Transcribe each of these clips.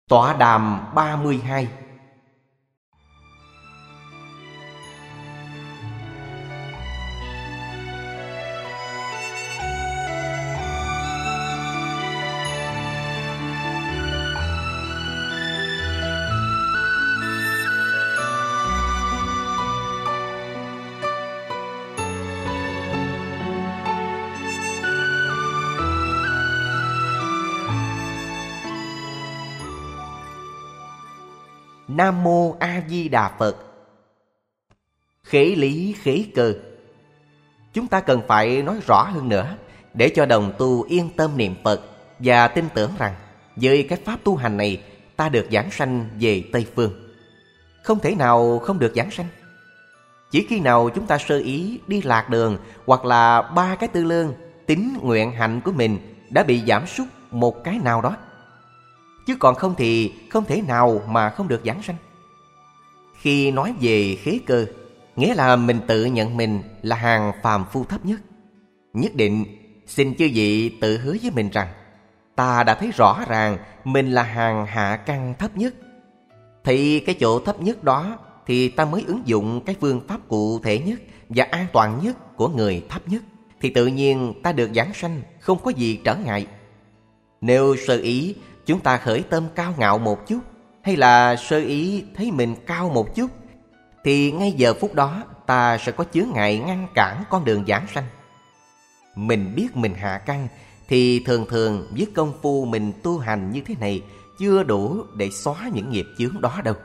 Tọa đàm 32. Nam Mô A Di Đà Phật. Khế lý khế cơ. Chúng ta cần phải nói rõ hơn nữa, để cho đồng tu yên tâm niệm Phật và tin tưởng rằng với cái pháp tu hành này ta được giảng sanh về Tây Phương. Không thể nào không được giảng sanh. Chỉ khi nào chúng ta sơ ý đi lạc đường, hoặc là ba cái tư lương tín nguyện hạnh của mình đã bị giảm sút một cái nào đó, chứ còn không thì không thể nào mà không được giảng sanh. Khi nói về khế cơ, nghĩa là mình tự nhận mình là hàng phàm phu thấp nhất. Nhất định xin chư vị tự hứa với mình rằng ta đã thấy rõ ràng mình là hàng hạ căn thấp nhất. Thì cái chỗ thấp nhất đó thì ta mới ứng dụng cái phương pháp cụ thể nhất và an toàn nhất của người thấp nhất, thì tự nhiên ta được giảng sanh, không có gì trở ngại. Nếu sơ ý chúng ta khởi tâm cao ngạo một chút, hay là sơ ý thấy mình cao một chút, thì ngay giờ phút đó ta sẽ có chướng ngại ngăn cản con đường giảng sanh. Mình biết mình hạ căn thì thường thường với công phu mình tu hành như thế này chưa đủ để xóa những nghiệp chướng đó đâu.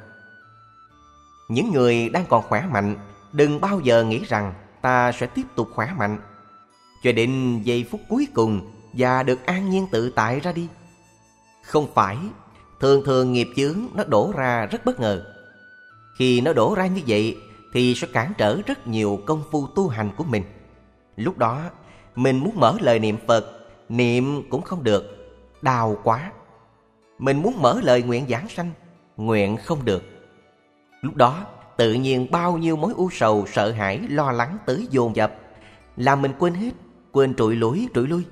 Những người đang còn khỏe mạnh đừng bao giờ nghĩ rằng ta sẽ tiếp tục khỏe mạnh cho đến giây phút cuối cùng và được an nhiên tự tại ra đi. Không phải, thường thường nghiệp chướng nó đổ ra rất bất ngờ. Khi nó đổ ra như vậy thì sẽ cản trở rất nhiều công phu tu hành của mình. Lúc đó mình muốn mở lời niệm Phật, niệm cũng không được, đau quá. Mình muốn mở lời nguyện giảng sanh, nguyện không được. Lúc đó tự nhiên bao nhiêu mối u sầu, sợ hãi, lo lắng tới dồn dập, làm mình quên hết, quên trụi lui.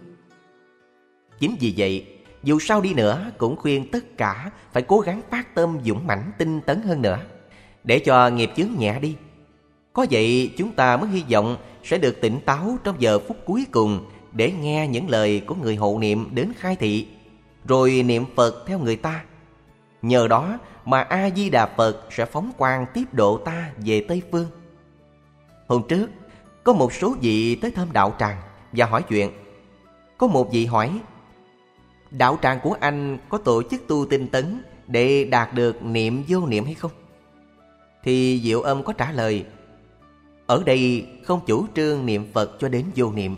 Chính vì vậy, dù sao đi nữa cũng khuyên tất cả phải cố gắng phát tâm dũng mãnh tinh tấn hơn nữa, để cho nghiệp chướng nhẹ đi. Có vậy chúng ta mới hy vọng sẽ được tỉnh táo trong giờ phút cuối cùng để nghe những lời của người hộ niệm đến khai thị, rồi niệm Phật theo người ta. Nhờ đó mà A Di Đà Phật sẽ phóng quang tiếp độ ta về Tây Phương. Hôm trước có một số vị tới thăm đạo tràng và hỏi chuyện. Có một vị hỏi: đạo tràng của anh có tổ chức tu tinh tấn để đạt được niệm vô niệm hay không? Thì Diệu Âm có trả lời: ở đây không chủ trương niệm Phật cho đến vô niệm.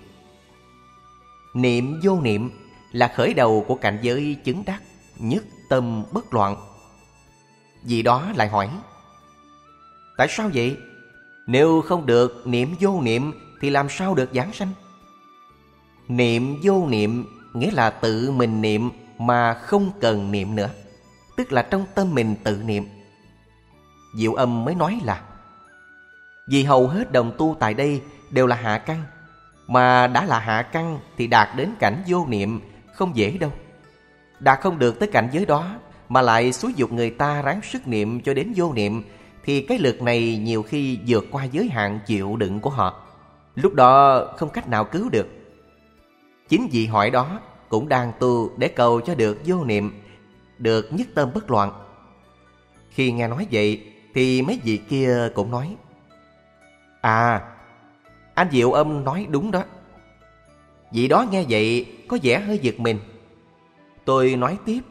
Niệm vô niệm là khởi đầu của cảnh giới chứng đắc nhất tâm bất loạn. Vì đó lại hỏi: tại sao vậy? Nếu không được niệm vô niệm thì làm sao được giảng sanh? Niệm vô niệm nghĩa là tự mình niệm mà không cần niệm nữa, tức là trong tâm mình tự niệm. Diệu Âm mới nói là vì hầu hết đồng tu tại đây đều là hạ căn, mà đã là hạ căn thì đạt đến cảnh vô niệm không dễ đâu. Đạt không được tới cảnh giới đó mà lại xúi giục người ta ráng sức niệm cho đến vô niệm, thì cái lực này nhiều khi vượt qua giới hạn chịu đựng của họ. Lúc đó không cách nào cứu được. Chính vị hỏi đó cũng đang tu để cầu cho được vô niệm, được nhất tâm bất loạn. Khi nghe nói vậy thì mấy vị kia cũng nói: à, anh Diệu Âm nói đúng đó. Vị đó nghe vậy có vẻ hơi giật mình. Tôi nói tiếp: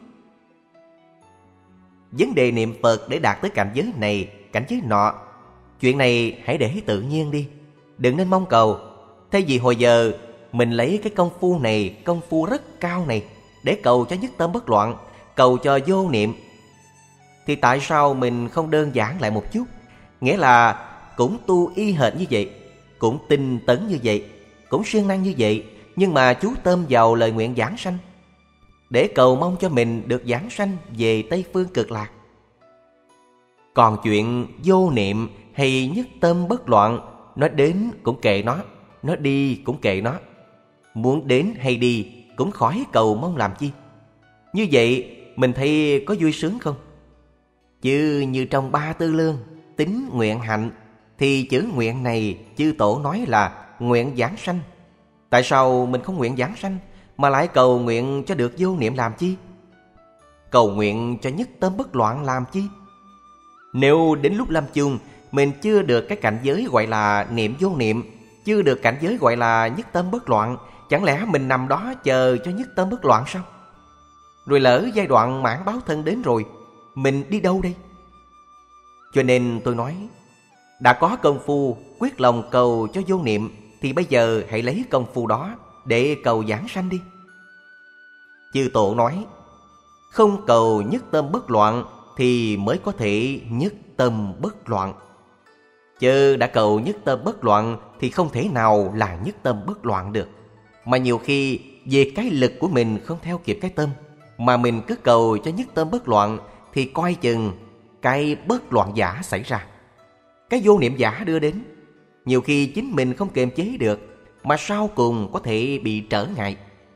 vấn đề niệm Phật để đạt tới cảnh giới này, cảnh giới nọ, chuyện này hãy để tự nhiên đi, đừng nên mong cầu. Thay vì hồi giờ mình lấy cái công phu này, công phu rất cao này, để cầu cho nhất tâm bất loạn, cầu cho vô niệm, thì tại sao mình không đơn giản lại một chút? Nghĩa là cũng tu y hệt như vậy, cũng tinh tấn như vậy, cũng siêng năng như vậy, nhưng mà chú tâm vào lời nguyện giảng sanh, để cầu mong cho mình được giảng sanh về Tây Phương Cực Lạc. Còn chuyện vô niệm hay nhất tâm bất loạn, nó đến cũng kệ nó đi cũng kệ nó. Muốn đến hay đi cũng khỏi cầu mong làm chi. Như vậy mình thấy có vui sướng không? Chứ như trong Ba Tư Lương, tín nguyện hạnh, thì chữ nguyện này chư tổ nói là nguyện giảng sanh. Tại sao mình không nguyện giảng sanh mà lại cầu nguyện cho được vô niệm làm chi? Cầu nguyện cho nhất tâm bất loạn làm chi? Nếu đến lúc lâm chung mình chưa được cái cảnh giới gọi là niệm vô niệm, chưa được cảnh giới gọi là nhất tâm bất loạn, chẳng lẽ mình nằm đó chờ cho nhất tâm bất loạn sao? Rồi lỡ giai đoạn mãn báo thân đến rồi, mình đi đâu đây? Cho nên tôi nói, đã có công phu quyết lòng cầu cho vô niệm, thì bây giờ hãy lấy công phu đó để cầu giảng sanh đi. Chư tổ nói, không cầu nhất tâm bất loạn thì mới có thể nhất tâm bất loạn. Chứ đã cầu nhất tâm bất loạn thì không thể nào là nhất tâm bất loạn được. Mà nhiều khi về cái lực của mình không theo kịp cái tâm, mà mình cứ cầu cho nhất tâm bất loạn, thì coi chừng cái bất loạn giả xảy ra, cái vô niệm giả đưa đến. Nhiều khi chính mình không kiềm chế được, mà sau cùng có thể bị trở ngại.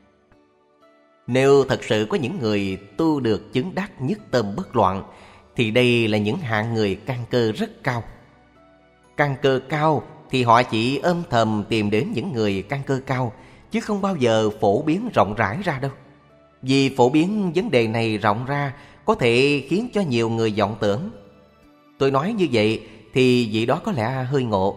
Nếu thật sự có những người tu được chứng đắc nhất tâm bất loạn, thì đây là những hạng người căn cơ rất cao. Căn cơ cao thì họ chỉ âm thầm tìm đến những người căn cơ cao, chứ không bao giờ phổ biến rộng rãi ra đâu. Vì phổ biến vấn đề này rộng ra có thể khiến cho nhiều người vọng tưởng. Tôi nói như vậy thì vị đó có lẽ hơi ngộ.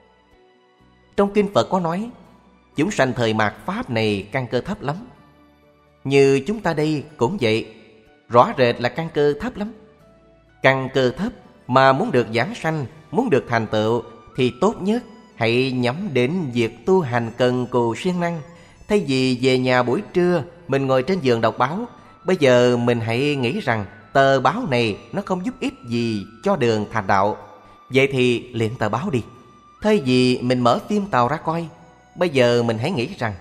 Trong kinh Phật có nói, chúng sanh thời mạt Pháp này căn cơ thấp lắm. Như chúng ta đây cũng vậy, rõ rệt là căn cơ thấp lắm. Căn cơ thấp mà muốn được giảng sanh, muốn được thành tựu, thì tốt nhất hãy nhắm đến việc tu hành cần cù siêng năng. Thay vì về nhà buổi trưa mình ngồi trên giường đọc báo, bây giờ mình hãy nghĩ rằng tờ báo này nó không giúp ích gì cho đường thành đạo. Vậy thì luyện tờ báo đi. Thay vì mình mở phim Tàu ra coi, bây giờ mình hãy nghĩ rằng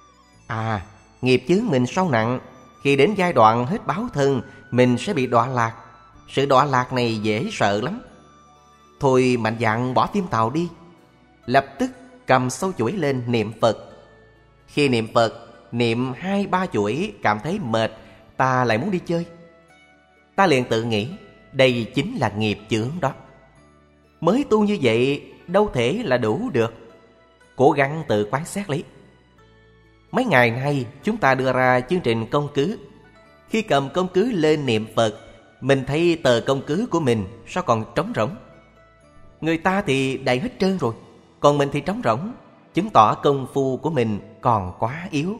nghiệp chướng mình sâu nặng, khi đến giai đoạn hết báo thân mình sẽ bị đọa lạc. Sự đọa lạc này dễ sợ lắm. Thôi mạnh dạn bỏ phim Tàu đi. Lập tức cầm sâu chuỗi lên niệm Phật. Khi niệm Phật, niệm 2-3 chuỗi cảm thấy mệt, ta lại muốn đi chơi. Ta liền tự nghĩ, đây chính là nghiệp chướng đó. Mới tu như vậy đâu thể là đủ được. Cố gắng tự quán xét lấy. Mấy ngày nay chúng ta đưa ra chương trình công cứ. Khi cầm công cứ lên niệm Phật, mình thấy tờ công cứ của mình sao còn trống rỗng. Người ta thì đầy hết trơn rồi, còn mình thì trống rỗng, chứng tỏ công phu của mình còn quá yếu.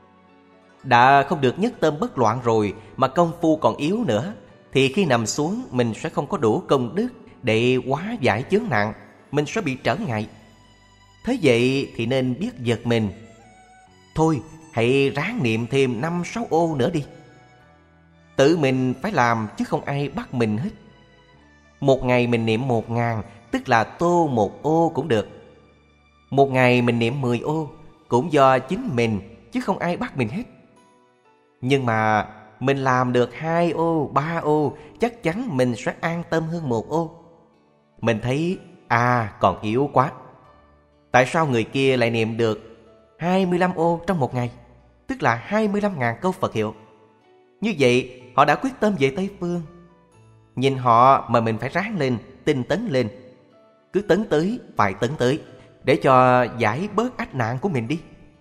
Đã không được nhất tâm bất loạn rồi mà công phu còn yếu nữa, thì khi nằm xuống mình sẽ không có đủ công đức để hóa giải chướng nạn, mình sẽ bị trở ngại. Thế vậy thì nên biết giật mình. Thôi hãy ráng niệm thêm 5-6 ô nữa đi. Tự mình phải làm chứ không ai bắt mình hết. Một ngày mình niệm 1000, tức là tô 1 ô cũng được. Một ngày mình niệm 10 ô, cũng do chính mình chứ không ai bắt mình hết. Nhưng mà mình làm được 2 ô, 3 ô, chắc chắn mình sẽ an tâm hơn 1 ô. Mình thấy còn yếu quá. Tại sao người kia lại niệm được 25 ô trong một ngày, tức là 25.000 câu Phật hiệu? Như vậy họ đã quyết tâm về Tây Phương. Nhìn họ mà mình phải ráng lên, tinh tấn lên. Cứ tấn tới, phải tấn tới, để cho giải bớt ách nạn của mình đi.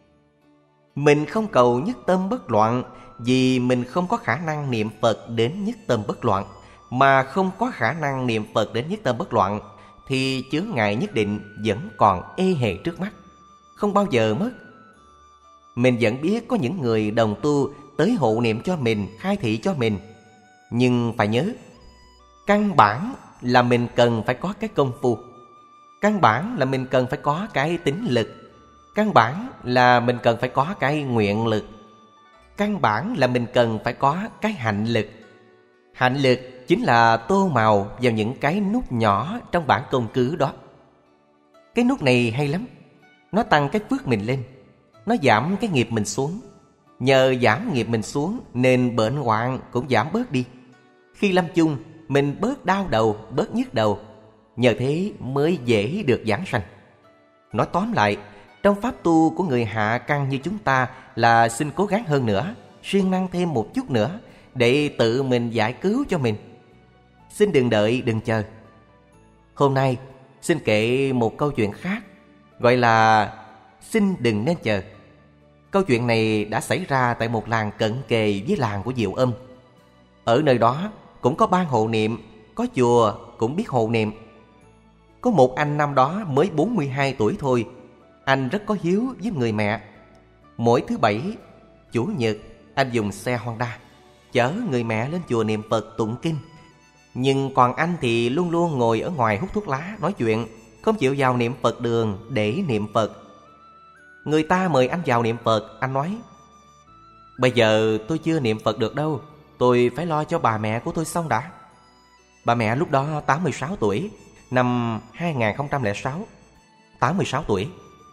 Mình không cầu nhất tâm bất loạn vì mình không có khả năng niệm Phật đến nhất tâm bất loạn. Mà không có khả năng niệm Phật đến nhất tâm bất loạn thì chướng ngại nhất định vẫn còn ê hề trước mắt, không bao giờ mất. Mình vẫn biết có những người đồng tu tới hộ niệm cho mình, khai thị cho mình. Nhưng phải nhớ, căn bản là mình cần phải có cái công phu. Căn bản là mình cần phải có cái tín lực. Căn bản là mình cần phải có cái nguyện lực. Căn bản là mình cần phải có cái hạnh lực. Hạnh lực chính là tô màu vào những cái nút nhỏ trong bản công cứ đó. Cái nút này hay lắm. Nó tăng cái phước mình lên, nó giảm cái nghiệp mình xuống. Nhờ giảm nghiệp mình xuống nên bệnh hoạn cũng giảm bớt đi. Khi lâm chung mình bớt đau đầu, bớt nhức đầu. Nhờ thế mới dễ được giảng sanh. Nói tóm lại, trong pháp tu của người hạ căn như chúng ta là xin cố gắng hơn nữa, siêng năng thêm một chút nữa để tự mình giải cứu cho mình. Xin đừng đợi, đừng chờ. Hôm nay xin kể một câu chuyện khác, gọi là xin đừng nên chờ. Câu chuyện này đã xảy ra tại một làng cận kề với làng của Diệu Âm. Ở nơi đó cũng có ban hộ niệm, có chùa cũng biết hộ niệm. Có một anh năm đó mới 42 tuổi thôi. Anh rất có hiếu với người mẹ. Mỗi thứ Bảy, Chủ nhật, anh dùng xe Honda chở người mẹ lên chùa niệm Phật tụng kinh. Nhưng còn anh thì luôn luôn ngồi ở ngoài hút thuốc lá, nói chuyện, không chịu vào niệm Phật đường để niệm Phật. Người ta mời anh vào niệm Phật, anh nói: bây giờ tôi chưa niệm Phật được đâu, tôi phải lo cho bà mẹ của tôi xong đã. Bà mẹ lúc đó 86 tuổi, năm 2006, 86 tuổi.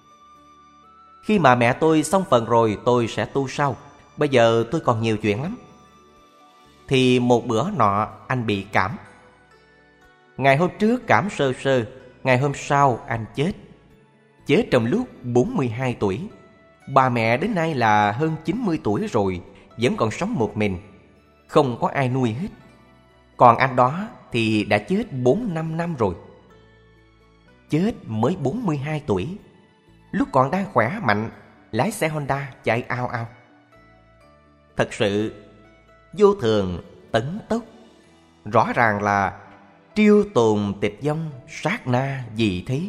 Khi mà mẹ tôi xong phần rồi tôi sẽ tu sau, bây giờ tôi còn nhiều chuyện lắm. Thì một bữa nọ anh bị cảm. Ngày hôm trước cảm sơ sơ, ngày hôm sau anh chết. Chết trong lúc 42 tuổi. Bà mẹ đến nay là hơn 90 tuổi rồi, vẫn còn sống một mình, không có ai nuôi hết. Còn anh đó thì đã chết 4-5 năm rồi. Chết mới 42 tuổi, lúc còn đang khỏe mạnh, lái xe Honda chạy ao ao. Thật sự vô thường tấn tốc, rõ ràng là triêu tồn tịch vong, sát na vì thế.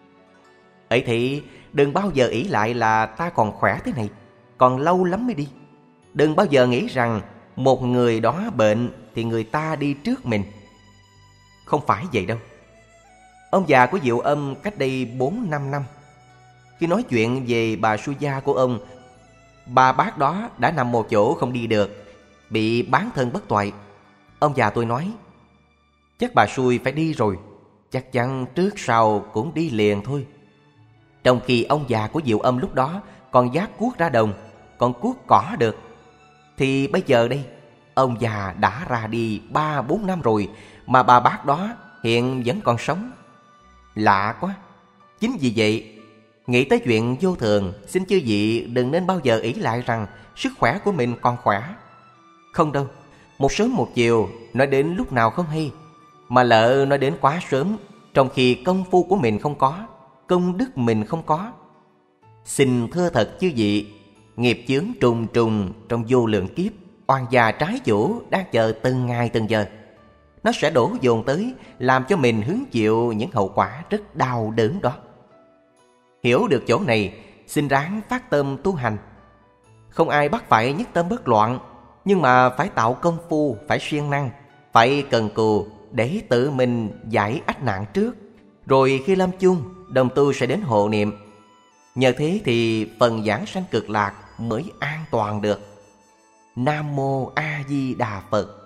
Ấy thì đừng bao giờ ỷ lại là ta còn khỏe thế này, còn lâu lắm mới đi. Đừng bao giờ nghĩ rằng một người đó bệnh thì người ta đi trước mình. Không phải vậy đâu. Ông già của Diệu Âm cách đây 4-5 năm, khi nói chuyện về bà Su Gia của ông, bà bác đó đã nằm một chỗ không đi được, bị bán thân bất toại. Ông già tôi nói: chắc bà xui phải đi rồi, chắc chắn trước sau cũng đi liền thôi. Trong khi ông già của Diệu Âm lúc đó còn vác cuốc ra đồng, còn cuốc cỏ được, thì bây giờ đây ông già đã ra đi 3-4 năm rồi, mà bà bác đó hiện vẫn còn sống. Lạ quá. Chính vì vậy, nghĩ tới chuyện vô thường, xin chư vị đừng nên bao giờ ỷ lại rằng sức khỏe của mình còn khỏe. Không đâu, một sớm một chiều, nói đến lúc nào không hay, mà lỡ nói đến quá sớm, trong khi công phu của mình không có, công đức mình không có. Xin thưa thật chư vị, nghiệp chướng trùng trùng trong vô lượng kiếp, oan gia trái chủ đang chờ từng ngày từng giờ. Nó sẽ đổ dồn tới, làm cho mình hứng chịu những hậu quả rất đau đớn đó. Hiểu được chỗ này, xin ráng phát tâm tu hành. Không ai bắt phải nhất tâm bất loạn, nhưng mà phải tạo công phu, phải siêng năng, phải cần cù để tự mình giải ách nạn trước. Rồi khi lâm chung, đồng tu sẽ đến hộ niệm. Nhờ thế thì phần giảng sanh cực lạc mới an toàn được. Nam Mô A Di Đà Phật.